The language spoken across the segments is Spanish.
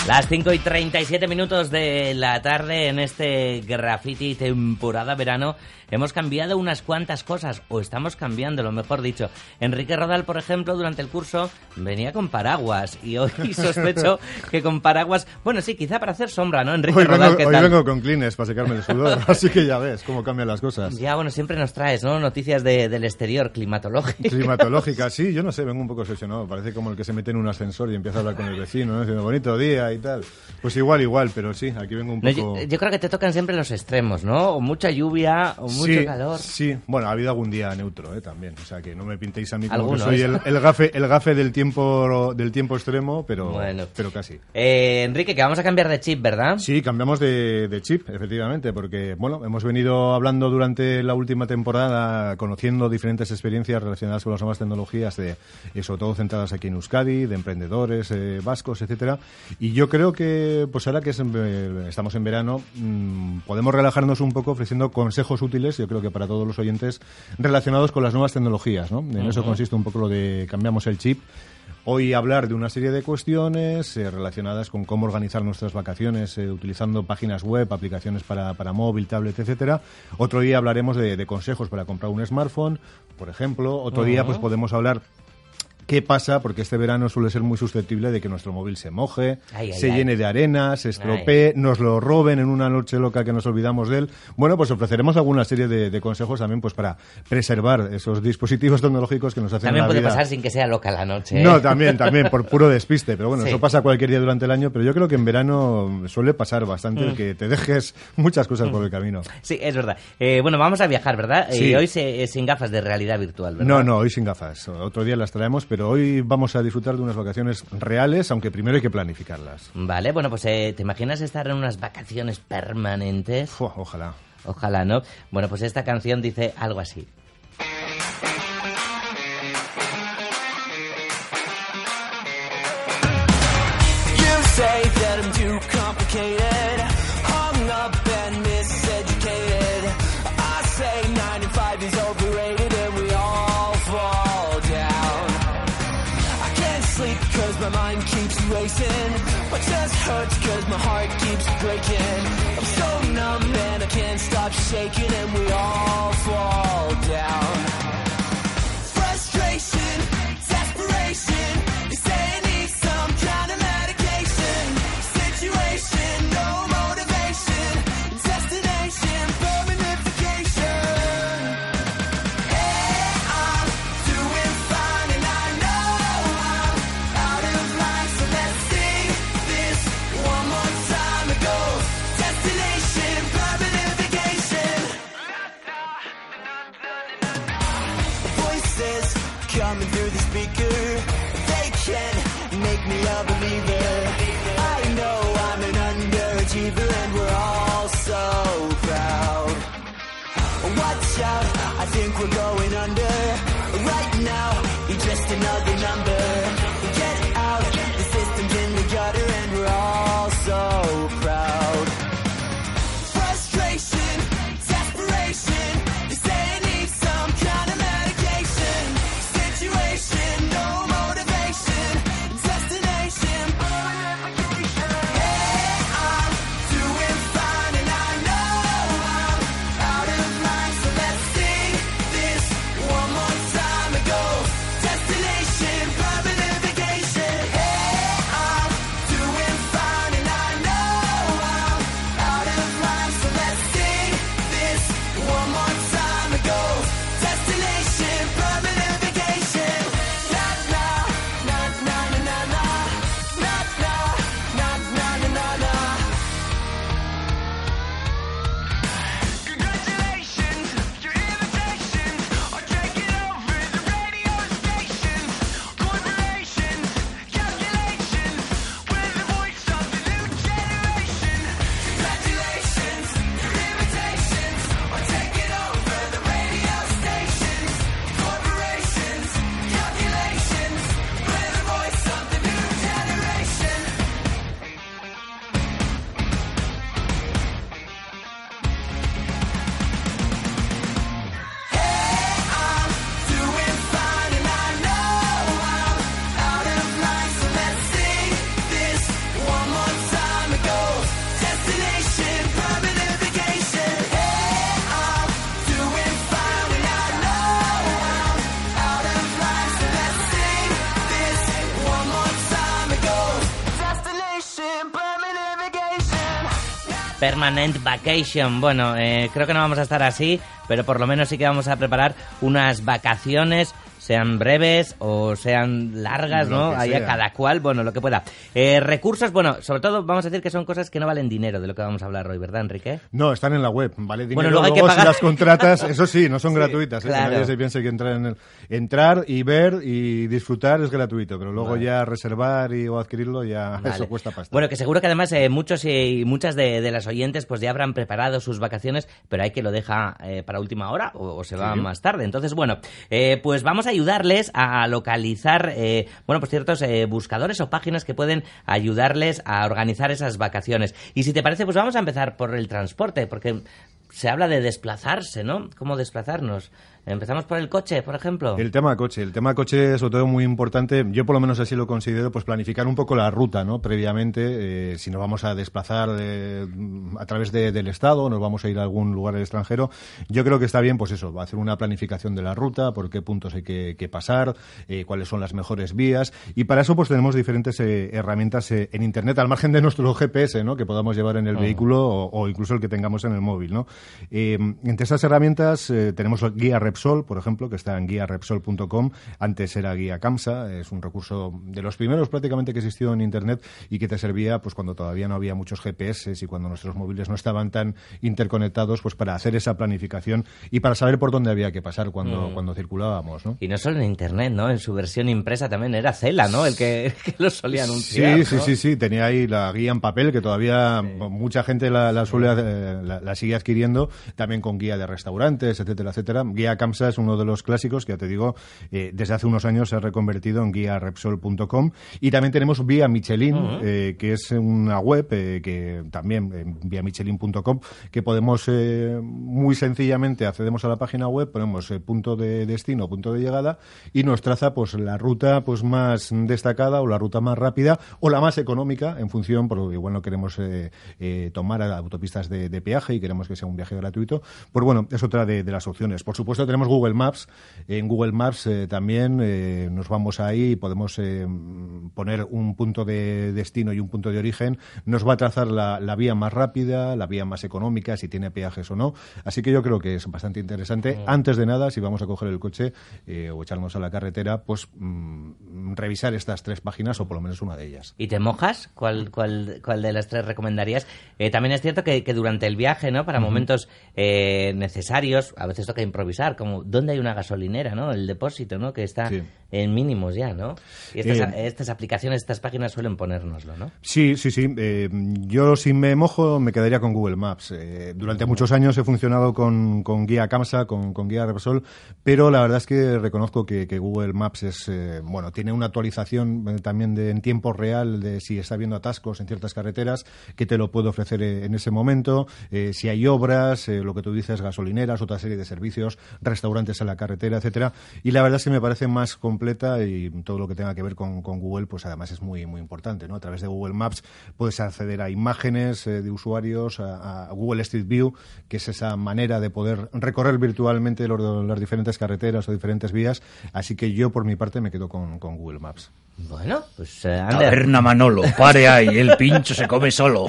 Las 5:37 de la tarde en este Graffiti temporada verano. Hemos cambiado unas cuantas cosas, o estamos cambiando, lo mejor dicho. Enrique Rodal, por ejemplo, durante el curso venía con paraguas y hoy sospecho que con paraguas... Bueno, sí, quizá para hacer sombra, ¿no, Enrique Rodal? ¿Qué tal? Hoy vengo con Kleenex para secarme el sudor, así que ya ves cómo cambian las cosas. Ya, bueno, siempre nos traes, ¿no? Noticias del exterior, climatológicas. Climatológicas, sí, yo no sé, vengo un poco obsesionado. Parece como el que se mete en un ascensor y empieza a hablar con el vecino, ¿no? Diciendo, bonito día y tal. Pues igual, pero sí, aquí vengo un poco... No, yo creo que te tocan siempre los extremos, ¿no? O mucha lluvia, o mucho calor. Sí, bueno, ha habido algún día neutro, también. O sea, que no me pintéis a mí como Algunos. que soy el gafe del tiempo extremo, pero casi. Enrique, que vamos a cambiar de chip, ¿verdad? Sí, cambiamos de chip, efectivamente, porque, bueno, hemos venido hablando durante la última temporada, conociendo diferentes experiencias relacionadas con las nuevas tecnologías, sobre todo centradas aquí en Euskadi, de emprendedores vascos, etcétera. Y yo creo que, pues ahora que estamos en verano, podemos relajarnos un poco ofreciendo consejos útiles, yo creo que para todos los oyentes, relacionados con las nuevas tecnologías, ¿no? En eso consiste un poco lo de cambiamos el chip. Hoy hablar de una serie de cuestiones relacionadas con cómo organizar nuestras vacaciones utilizando páginas web, aplicaciones para móvil, tablet, etcétera. Otro día hablaremos de consejos para comprar un smartphone, por ejemplo. Otro día pues podemos hablar qué pasa, porque este verano suele ser muy susceptible de que nuestro móvil se moje, se llene de arena, se estropee, nos lo roben en una noche loca que nos olvidamos de él. Bueno, pues ofreceremos alguna serie de consejos también pues para preservar esos dispositivos tecnológicos que nos hacen también la vida. También puede pasar sin que sea loca la noche. No, también, por puro despiste. Pero bueno, eso pasa cualquier día durante el año, pero yo creo que en verano suele pasar bastante el que te dejes muchas cosas por el camino. Sí, es verdad. Bueno, vamos a viajar, ¿verdad? Sí. Hoy sin gafas de realidad virtual, ¿verdad? No, hoy sin gafas. Otro día las traemos, pero hoy vamos a disfrutar de unas vacaciones reales, aunque primero hay que planificarlas. Vale, bueno, pues ¿te imaginas estar en unas vacaciones permanentes? Ojalá. Ojalá, ¿no? Bueno, pues esta canción dice algo así. You say that I'm too complicated, hung up and miseducated. I say 9 to 5 is overrated and we all fall down. I can't sleep cause my mind keeps racing. My chest hurts cause my heart keeps breaking. I'm so numb and I can't stop shaking and we all fall down. Frustration, desperation, you say I need some kind of medication. Situation, no motivation, destination, permanentification. Hey, I'm doing fine and I know I'm out of line, so let's sing this one more time. It goes destination, permanentification. Voices coming through the speaker, they can make me a believer. I know I'm an underachiever and we're all so proud. Watch out, I think we're going under. Right now, you're just another number. Get out, the system's in the gutter and we're all so proud. Frustration, desperation, you say I need some kind of medication. Situation, no motivation, destination, permanentification. Hey, I'm doing fine and I know I'm out of line, so let's sing this Permanent Vacation. Bueno, creo que no vamos a estar así, pero por lo menos sí que vamos a preparar unas vacaciones, sean breves o sean largas, ¿no? Ahí a cada cual, bueno, lo que pueda. Recursos, bueno, sobre todo vamos a decir que son cosas que no valen dinero, de lo que vamos a hablar hoy, ¿verdad, Enrique? No, están en la web, vale dinero. Bueno, luego hay que pagar. Si las contratas, eso sí, no son gratuitas. Claro. Que nadie se piense que entrar y ver y disfrutar es gratuito, pero luego ya reservar o adquirirlo ya eso cuesta pasta. Bueno, que seguro que además muchos y muchas de las oyentes pues ya habrán preparado sus vacaciones, pero hay que lo deja para última hora o se va más tarde. Entonces, bueno, pues vamos a ayudarles a localizar, bueno, pues ciertos buscadores o páginas que pueden ayudarles a organizar esas vacaciones. Y si te parece, pues vamos a empezar por el transporte, porque se habla de desplazarse, ¿no? ¿Cómo desplazarnos? ¿Empezamos por el coche, por ejemplo? El tema coche es sobre todo muy importante. Yo por lo menos así lo considero, pues planificar un poco la ruta, ¿no? Previamente, si nos vamos a desplazar a través del Estado, nos vamos a ir a algún lugar del extranjero, yo creo que está bien, pues eso, hacer una planificación de la ruta, por qué puntos hay que pasar, cuáles son las mejores vías, y para eso pues tenemos diferentes herramientas en Internet, al margen de nuestro GPS, ¿no? Que podamos llevar en el vehículo o incluso el que tengamos en el móvil, ¿no? Entre esas herramientas tenemos la guía Repsol, por ejemplo, que está en guiarepsol.com. Antes era guía CAMSA, es un recurso de los primeros prácticamente que existió en Internet y que te servía pues cuando todavía no había muchos GPS y cuando nuestros móviles no estaban tan interconectados, pues para hacer esa planificación y para saber por dónde había que pasar cuando circulábamos, ¿no? Y no solo en Internet, ¿no? En su versión impresa también era Cela, ¿no? El que lo solía anunciar. Sí. Tenía ahí la guía en papel que todavía mucha gente la sigue adquiriendo, también con guía de restaurantes, etcétera, etcétera. Guía CAMSA es uno de los clásicos que, ya te digo, desde hace unos años se ha reconvertido en guiarepsol.com. Y también tenemos Vía Michelin, que es una web que también, viamichelin.com, que podemos muy sencillamente accedemos a la página web, ponemos punto de destino, punto de llegada y nos traza pues la ruta pues más destacada o la ruta más rápida o la más económica en función, porque igual no queremos tomar autopistas de peaje y queremos que sea un viaje gratuito. Pues bueno, es otra de las opciones. Por supuesto tenemos Google Maps. En Google Maps también nos vamos ahí y podemos poner un punto de destino y un punto de origen. Nos va a trazar la vía más rápida, la vía más económica, si tiene peajes o no. Así que yo creo que es bastante interesante. Antes de nada, si vamos a coger el coche o echarnos a la carretera, pues revisar estas tres páginas o por lo menos una de ellas. ¿Y te mojas? ¿Cuál de las tres recomendarías? También es cierto que durante el viaje, ¿no? Para momentos necesarios, a veces toca improvisar, como ¿dónde hay una gasolinera, ¿no? El depósito, ¿no? Que está en mínimos ya, ¿no? Y estas aplicaciones, estas páginas suelen ponérnoslo, ¿no? Sí. Yo si me mojo me quedaría con Google Maps. Durante muchos años he funcionado con guía CAMSA, con guía Repsol, pero la verdad es que reconozco que Google Maps es, tiene una actualización también en tiempo real de si está habiendo atascos en ciertas carreteras, que te lo puede ofrecer en ese momento, si hay obras, lo que tú dices, gasolineras, otra serie de servicios, restaurantes en la carretera, etcétera. Y la verdad es que me parece más completa y todo lo que tenga que ver con Google, pues además es muy, muy importante, ¿no? A través de Google Maps puedes acceder a imágenes de usuarios, a Google Street View, que es esa manera de poder recorrer virtualmente las diferentes carreteras o diferentes vías. Así que yo, por mi parte, me quedo con Google Maps. Bueno, pues Taberna Manolo, pare ahí, el pincho se come solo.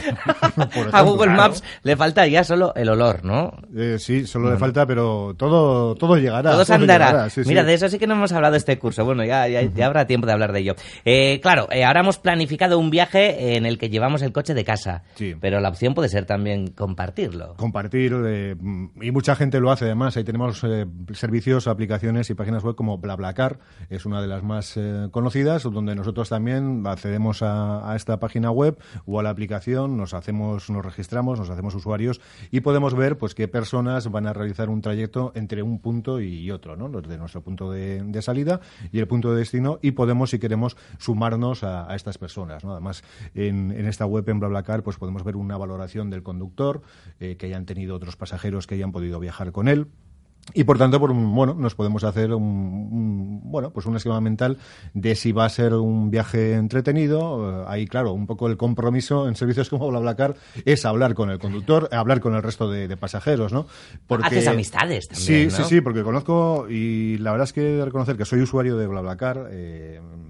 A Google Maps le falta ya solo el olor, ¿no? Sí, solo le falta, pero todo llegará. Todo andará. Llegará, sí, Mira, de eso sí que no hemos hablado este curso. Bueno, ya habrá tiempo de hablar de ello. Claro, ahora hemos planificado un viaje en el que llevamos el coche de casa. Sí. Pero la opción puede ser también compartirlo. Compartir, y mucha gente lo hace además. Ahí tenemos servicios, aplicaciones y páginas web como BlaBlaCar, es una de las más conocidas, donde nosotros también accedemos a esta página web o a la aplicación, nos registramos, nos hacemos usuarios y podemos ver pues qué personas van a realizar un trayecto entre un punto y otro, ¿no? Desde nuestro punto de salida y el punto de destino, y podemos, si queremos, sumarnos a estas personas, ¿no? Además, en esta web, en BlaBlaCar, pues podemos ver una valoración del conductor, que hayan tenido otros pasajeros que hayan podido viajar con él. Y por tanto, nos podemos hacer un esquema mental de si va a ser un viaje entretenido. Ahí, claro, un poco el compromiso en servicios como BlaBlaCar es hablar con el conductor, hablar con el resto de pasajeros, ¿no? Porque haces amistades también, ¿no? Sí, porque conozco, y la verdad es que he de reconocer que soy usuario de BlaBlaCar.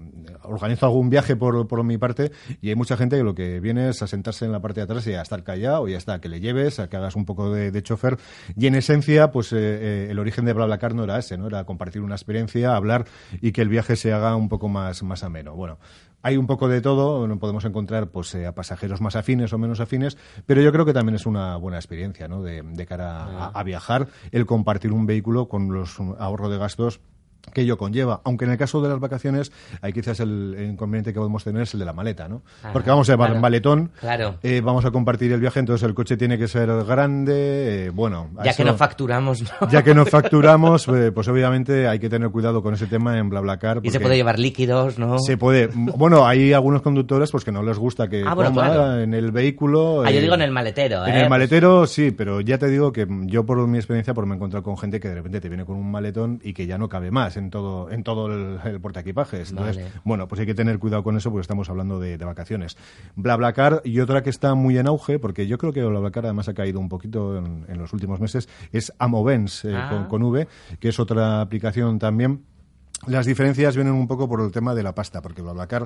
organizo algún viaje por mi parte y hay mucha gente que lo que viene es a sentarse en la parte de atrás y a estar callado y ya está, que le lleves, a que hagas un poco de chofer. Y en esencia, pues el origen de BlaBlaCar no era ese, ¿no? Era compartir una experiencia, hablar y que el viaje se haga un poco más ameno. Bueno, hay un poco de todo, no podemos encontrar pues a pasajeros más afines o menos afines, pero yo creo que también es una buena experiencia, ¿no? De cara a viajar, el compartir un vehículo con los ahorros de gastos que ello conlleva, aunque en el caso de las vacaciones hay quizás el inconveniente que podemos tener es el de la maleta, ¿no? Porque vamos a llevar un maletón, vamos a compartir el viaje, entonces el coche tiene que ser grande, ya que no facturamos, ¿no? Ya que no facturamos, pues obviamente hay que tener cuidado con ese tema en BlaBlaCar. Y se puede llevar líquidos, ¿no? Se puede, bueno, hay algunos conductores pues que no les gusta que coma en el vehículo. Yo digo en el maletero, En el maletero sí, pero ya te digo que yo por mi experiencia me he encontrado con gente que de repente te viene con un maletón y que ya no cabe más en todo el portaequipajes. Entonces, bueno, pues hay que tener cuidado con eso porque estamos hablando de vacaciones. BlaBlaCar, y otra que está muy en auge, porque yo creo que BlaBlaCar además ha caído un poquito en los últimos meses, es Amovens, con V, que es otra aplicación también. Las diferencias vienen un poco por el tema de la pasta, porque BlaBlaCar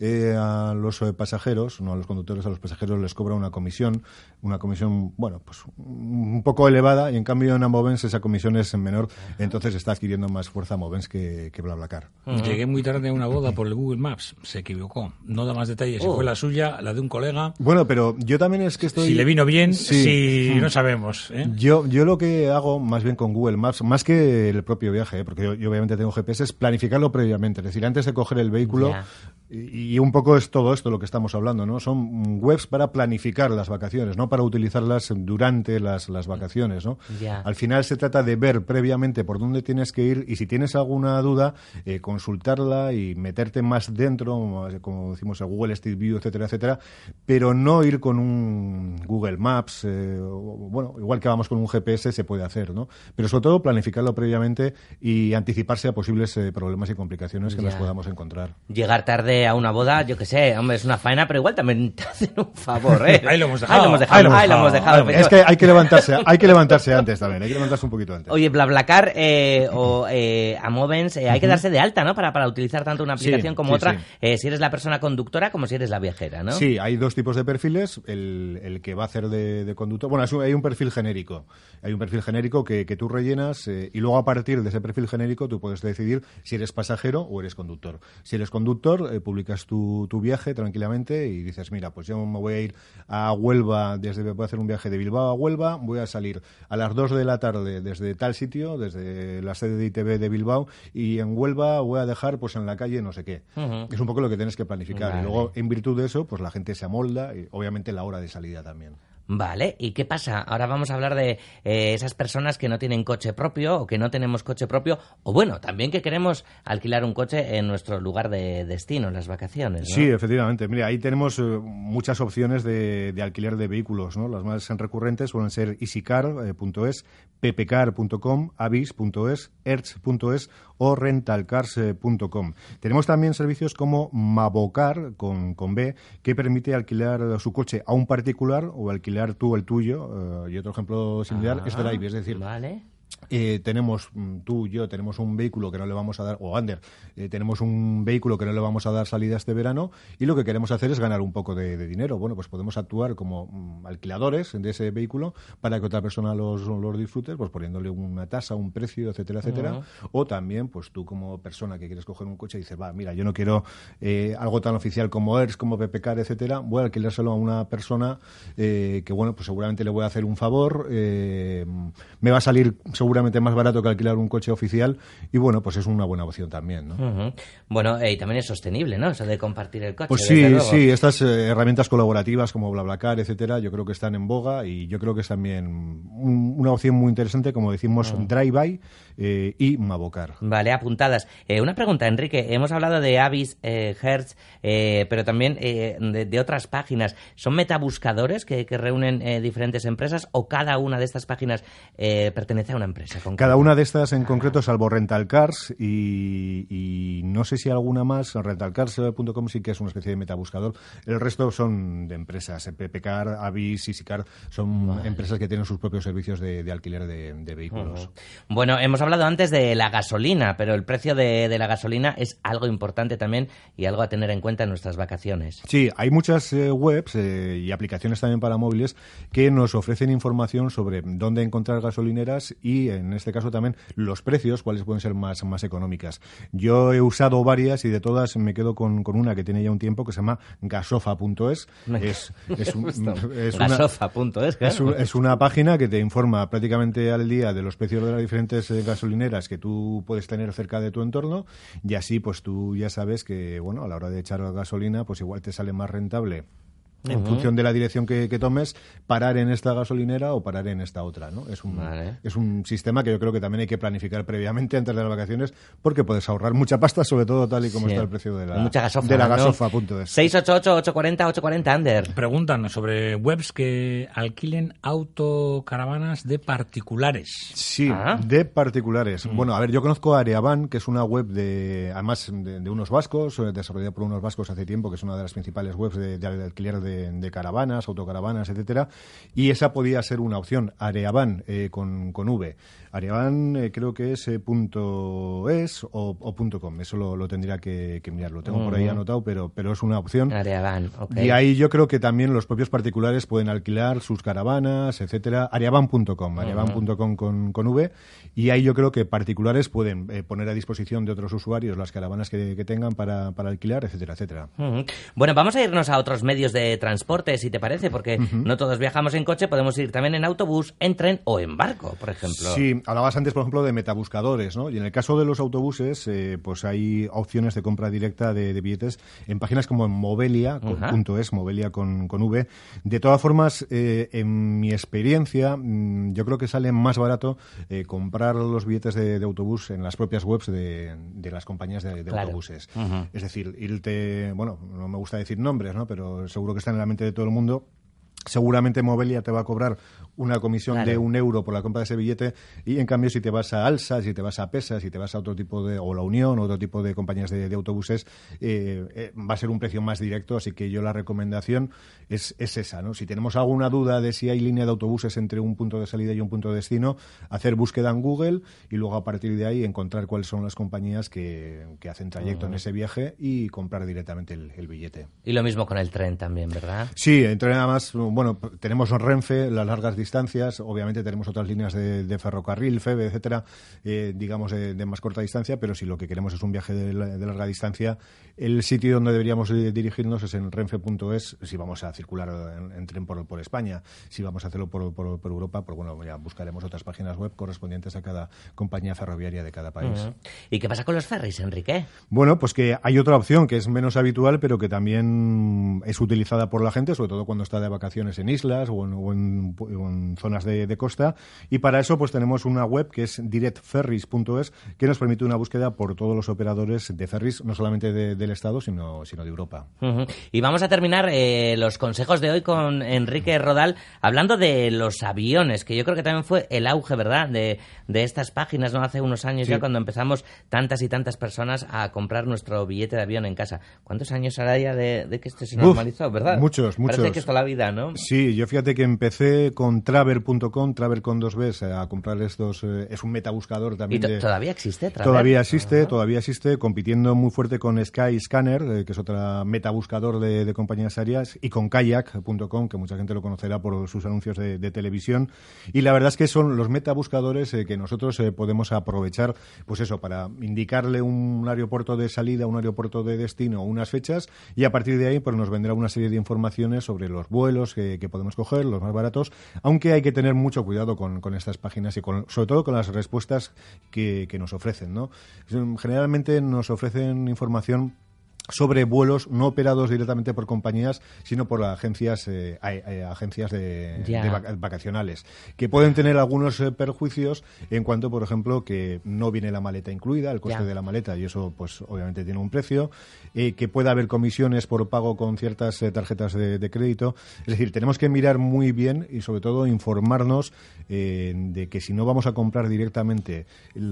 a los pasajeros, no a los conductores, a los pasajeros les cobra una comisión, bueno, pues un poco elevada, y en cambio en Amovens esa comisión es menor, entonces está adquiriendo más fuerza Amovens que BlaBlaCar. Llegué muy tarde a una boda por el Google Maps, se equivocó, no da más detalles, si fue la suya, la de un colega. Bueno, pero yo también es que estoy... Si le vino bien, si no sabemos. Yo lo que hago más bien con Google Maps, más que el propio viaje, porque yo obviamente tengo GPS, es planificarlo previamente, es decir, antes de coger el vehículo, y un poco es todo esto lo que estamos hablando, ¿no? Son webs para planificar las vacaciones, no para utilizarlas durante las vacaciones, ¿no? Al final se trata de ver previamente por dónde tienes que ir y si tienes alguna duda, consultarla y meterte más dentro, como decimos, a Google Street View, etcétera, etcétera, pero no ir con un Google Maps, bueno, igual que vamos con un GPS se puede hacer, ¿no? Pero sobre todo planificarlo previamente y anticiparse a posibles problemas y complicaciones que nos podamos encontrar. Llegar tarde a una boda, yo qué sé, hombre, es una faena, pero igual también te hacen un favor, ¿eh? Ahí lo hemos dejado. Ahí lo hemos dejado. Es que hay que levantarse antes también, hay que levantarse un poquito antes. Oye, BlaBlaCar o Amovens, hay que darse de alta, ¿no? Para utilizar tanto una aplicación como otra, si eres la persona conductora como si eres la viajera, ¿no? Sí, hay dos tipos de perfiles, el que va a hacer de conductor, bueno, hay un perfil genérico, que tú rellenas y luego a partir de ese perfil genérico tú puedes decidir si eres pasajero o eres conductor. Si eres conductor, publicas tu viaje tranquilamente y dices, mira, pues yo me voy a ir a Huelva, voy a hacer un viaje de Bilbao a Huelva, voy a salir a las 2 de la tarde desde tal sitio, desde la sede de ITV de Bilbao, y en Huelva voy a dejar pues en la calle no sé qué. Es un poco lo que tienes que planificar. Y luego, en virtud de eso, pues la gente se amolda y obviamente la hora de salida también. Vale, ¿y qué pasa? Ahora vamos a hablar de esas personas que no tienen coche propio o que no tenemos coche propio, o bueno, también que queremos alquilar un coche en nuestro lugar de destino, en las vacaciones, ¿no? Sí, efectivamente. Mira, ahí tenemos muchas opciones de alquiler de vehículos, ¿no? Las más recurrentes suelen ser easycar.es, ppcar.com, avis.es, erts.es o rentalcars.com. Tenemos también servicios como Mavocar, con B, que permite alquilar su coche a un particular o alquilar tú el tuyo, y otro ejemplo similar es Drive, es decir, tenemos, tú y yo tenemos un vehículo que no le vamos a dar, o Ander, tenemos un vehículo que no le vamos a dar salida este verano y lo que queremos hacer es ganar un poco de dinero. Bueno, pues podemos actuar como alquiladores de ese vehículo para que otra persona los disfrute, pues poniéndole una tasa, un precio, etcétera, etcétera. O también, pues tú como persona que quieres coger un coche dices, mira, yo no quiero algo tan oficial como ERS, como PPCar, etcétera, voy a alquilárselo a una persona que, bueno, pues seguramente le voy a hacer un favor, me va a salir seguramente más barato que alquilar un coche oficial y bueno, pues es una buena opción también, ¿no? Bueno, y también es sostenible, ¿no? Eso de compartir el coche. Pues sí, estas herramientas colaborativas como BlaBlaCar, etcétera, yo creo que están en boga y yo creo que es también una opción muy interesante, como decimos, Drive-by y Mavocar. Vale, apuntadas. Una pregunta, Enrique. Hemos hablado de Avis, Hertz, pero también de otras páginas. ¿Son metabuscadores que reúnen diferentes empresas o cada una de estas páginas pertenece a una empresa? Cada una de estas en concreto, salvo Rental Cars y no sé si alguna más, rentalcars.com sí que es una especie de metabuscador. El resto son de empresas. PPCar, Avis, EasyCar, son empresas que tienen sus propios servicios de alquiler de vehículos. Bueno, hemos hablado antes de la gasolina, pero el precio de la gasolina es algo importante también y algo a tener en cuenta en nuestras vacaciones. Sí, hay muchas webs y aplicaciones también para móviles que nos ofrecen información sobre dónde encontrar gasolineras y, en este caso también, los precios, cuáles pueden ser más económicas. Yo he usado varias y de todas me quedo con una que tiene ya un tiempo que se llama gasofa.es. Gasofa.es, claro. Es una página que te informa prácticamente al día de los precios de las diferentes gasolineras que tú puedes tener cerca de tu entorno, y así pues tú ya sabes que, bueno, a la hora de echar gasolina, pues igual te sale más rentable, en función de la dirección que tomes, parar en esta gasolinera o parar en esta otra, ¿no? Es un sistema que yo creo que también hay que planificar previamente antes de las vacaciones, porque puedes ahorrar mucha pasta, sobre todo tal y como está el precio de la gasofa.es. 688-840-840, Ander. Preguntan sobre webs que alquilen autocaravanas de particulares. Sí, de particulares. Bueno, a ver, yo conozco Areavan, que es una web además de unos vascos, desarrollada por unos vascos hace tiempo, que es una de las principales webs de alquiler de caravanas, autocaravanas, etcétera, y esa podía ser una opción. Areavan, con V. Areavan creo que es .es o .com, eso lo tendría que mirar, lo tengo por ahí anotado, pero es una opción. Areavan, ok. Y ahí yo creo que también los propios particulares pueden alquilar sus caravanas, etcétera. Areavan.com, areavan.com con V, y ahí yo creo que particulares pueden poner a disposición de otros usuarios las caravanas que tengan para alquilar, etcétera, etcétera. Bueno, vamos a irnos a otros medios de transporte, si te parece, porque no todos viajamos en coche, podemos ir también en autobús, en tren o en barco, por ejemplo. Sí, hablabas antes, por ejemplo, de metabuscadores, ¿no? Y en el caso de los autobuses, pues hay opciones de compra directa de billetes en páginas como en Movelia.es, Movelia con V. De todas formas, en mi experiencia, yo creo que sale más barato comprar los billetes de autobús en las propias webs de las compañías de autobuses. Es decir, bueno, no me gusta decir nombres, ¿no? Pero seguro que están en la mente de todo el mundo. Seguramente Movelia te va a cobrar una comisión de €1 por la compra de ese billete, y en cambio si te vas a Alsa, si te vas a Pesa, si te vas a otro tipo o La Unión, otro tipo de compañías de autobuses, va a ser un precio más directo. Así que yo la recomendación es esa, ¿no? Si tenemos alguna duda de si hay línea de autobuses entre un punto de salida y un punto de destino, hacer búsqueda en Google y luego a partir de ahí encontrar cuáles son las compañías que hacen trayecto en ese viaje y comprar directamente el billete. Y lo mismo con el tren también, ¿verdad? Sí, en tren además, bueno, tenemos Renfe, las largas distancias, obviamente tenemos otras líneas de ferrocarril, FEVE, etcétera, digamos de más corta distancia, pero si lo que queremos es un viaje de larga distancia, el sitio donde deberíamos dirigirnos es en renfe.es, si vamos a circular en tren por España. Si vamos a hacerlo por Europa, pues bueno, ya buscaremos otras páginas web correspondientes a cada compañía ferroviaria de cada país. ¿Y qué pasa con los ferries, Enrique? Bueno, pues que hay otra opción que es menos habitual, pero que también es utilizada por la gente, sobre todo cuando está de vacaciones en islas o en zonas de costa, y para eso pues tenemos una web que es directferries.es, que nos permite una búsqueda por todos los operadores de ferries, no solamente del Estado, sino de Europa. Y vamos a terminar los consejos de hoy con Enrique Rodal, hablando de los aviones, que yo creo que también fue el auge, ¿verdad?, de estas páginas, ¿no? Hace unos años ya, cuando empezamos tantas y tantas personas a comprar nuestro billete de avión en casa. ¿Cuántos años hará ya de que esto se normalizó, verdad? Muchos. Parece que es toda la vida, ¿no? Sí, yo fíjate que empecé con Travel.com, Travel con 2 Bs, a comprar estos, es un metabuscador también. ¿Y todavía existe Travel? Todavía existe, compitiendo muy fuerte con Skyscanner, que es otra metabuscador de compañías aéreas, y con Kayak.com, que mucha gente lo conocerá por sus anuncios de televisión. Y la verdad es que son los metabuscadores que nosotros podemos aprovechar, pues eso, para indicarle un aeropuerto de salida, un aeropuerto de destino, unas fechas, y a partir de ahí pues nos vendrá una serie de informaciones sobre los vuelos que podemos coger, los más baratos, aunque hay que tener mucho cuidado con estas páginas y sobre todo con las respuestas que nos ofrecen, ¿no? Generalmente nos ofrecen información sobre vuelos no operados directamente por compañías, sino por agencias vacacionales, que pueden tener algunos perjuicios en cuanto, por ejemplo, que no viene la maleta incluida, el coste de la maleta, y eso pues obviamente tiene un precio, que pueda haber comisiones por pago con ciertas tarjetas de crédito. Es decir, tenemos que mirar muy bien y sobre todo informarnos de que si no vamos a comprar directamente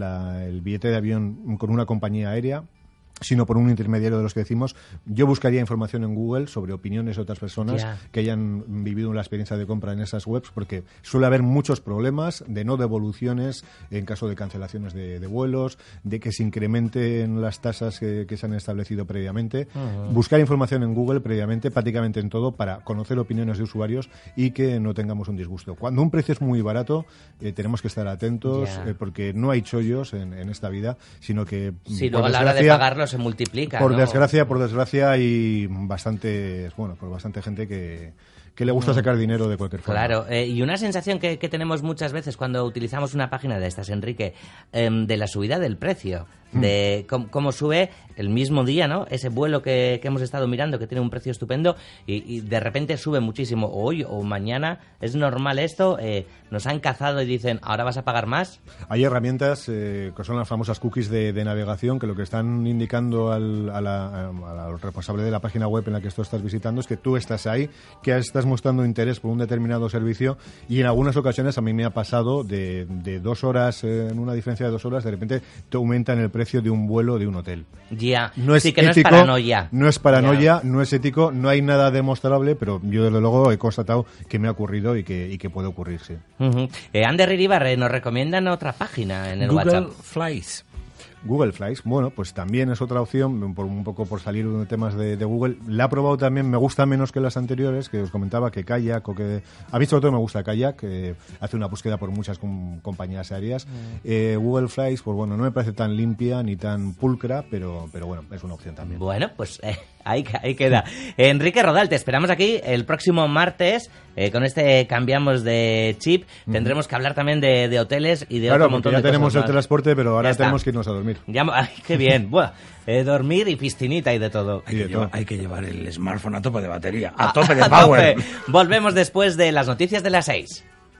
el billete de avión con una compañía aérea, sino por un intermediario de los que decimos, yo buscaría información en Google sobre opiniones de otras personas que hayan vivido la experiencia de compra en esas webs, porque suele haber muchos problemas de no devoluciones en caso de cancelaciones de vuelos, de que se incrementen las tasas que se han establecido previamente. Buscar información en Google previamente, prácticamente en todo, para conocer opiniones de usuarios y que no tengamos un disgusto. Cuando un precio es muy barato, tenemos que estar atentos, porque no hay chollos en esta vida, sino que... Sí, luego a la hora de pagarlo se multiplica. Por desgracia hay bastante gente que le gusta sacar dinero de cualquier forma. Claro, y una sensación que tenemos muchas veces cuando utilizamos una página de estas, Enrique, de la subida del precio, de cómo sube el mismo día, ¿no? Ese vuelo que hemos estado mirando, que tiene un precio estupendo, y de repente sube muchísimo. Hoy o mañana, ¿es normal esto? ¿Nos han cazado y dicen, ahora vas a pagar más? Hay herramientas que son las famosas cookies de navegación, que lo que están indicando al responsable de la página web en la que tú estás visitando es que tú estás ahí, que estás mostrando interés por un determinado servicio, y en algunas ocasiones a mí me ha pasado de 2 horas, en una diferencia de 2 horas, de repente te aumentan el precio de un vuelo de un hotel. Ya, no es sí, que ético, no es paranoia. No es paranoia, no es ético, no hay nada demostrable, pero yo desde luego he constatado que me ha ocurrido y que puede ocurrir, sí. Ander Iribarre nos recomiendan otra página en el Google WhatsApp. Flights. Google Flights, bueno, pues también es otra opción, un poco por salir de temas de Google. La he probado también, me gusta menos que las anteriores, que os comentaba, que Kayak, o que... A mí sobre todo me gusta Kayak, que hace una búsqueda por muchas compañías aéreas. Google Flights, pues bueno, no me parece tan limpia ni tan pulcra, pero bueno, es una opción también. Bueno, pues ahí queda. Enrique Rodal, te esperamos aquí el próximo martes, con este Cambiamos de Chip. Tendremos que hablar también de hoteles y de otro montón de cosas. Ya tenemos el más. transporte, pero ahora tenemos que irnos a dormir. Ay, qué bien. Buah, dormir y piscinita y de todo. Hay que llevar el smartphone a tope de batería, a tope de power. Volvemos después de las noticias de las 6.